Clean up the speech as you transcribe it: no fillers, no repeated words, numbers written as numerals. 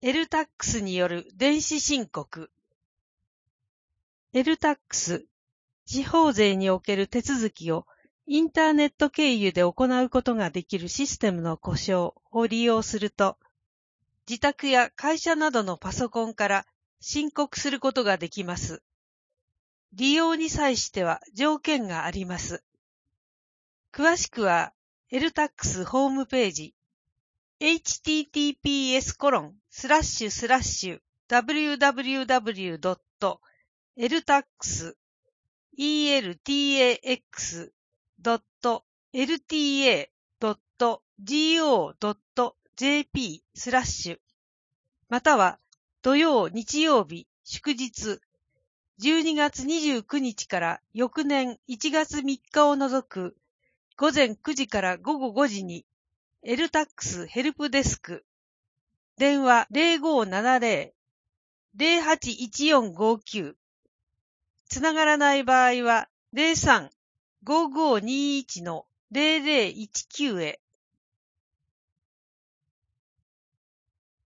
LTAX による電子申告。LTAX、地方税における手続きをインターネット経由で行うことができるシステムの故障を利用すると、自宅や会社などのパソコンから申告することができます。利用に際しては条件があります。詳しくは LTAX ホームページhttps://www.eltax.go.jp/ または土曜日曜日祝日12月29日から翌年1月3日を除く午前9時から午後5時にLTAX ヘルプデスク電話 0570-081459 つながらない場合は 03-5521-0019 へ